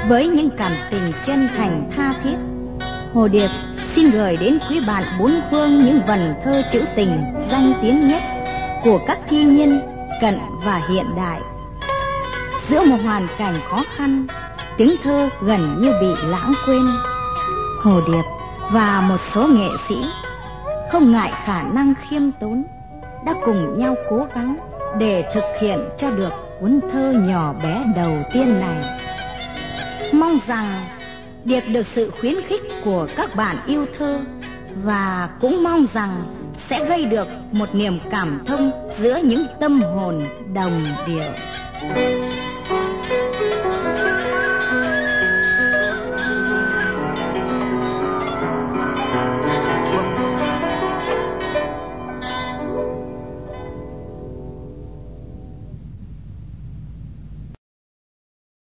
Với những cảm tình chân thành tha thiết, Hồ Điệp xin gửi đến quý bạn bốn phương những vần thơ trữ tình danh tiếng nhất của các thi nhân cận và hiện đại. Giữa một hoàn cảnh khó khăn, tiếng thơ gần như bị lãng quên, Hồ Điệp và một số nghệ sĩ không ngại khả năng khiêm tốn đã cùng nhau cố gắng để thực hiện cho được cuốn thơ nhỏ bé đầu tiên này. Mong rằng Điệp được sự khuyến khích của các bạn yêu thơ, và cũng mong rằng sẽ gây được một niềm cảm thông giữa những tâm hồn đồng điệu.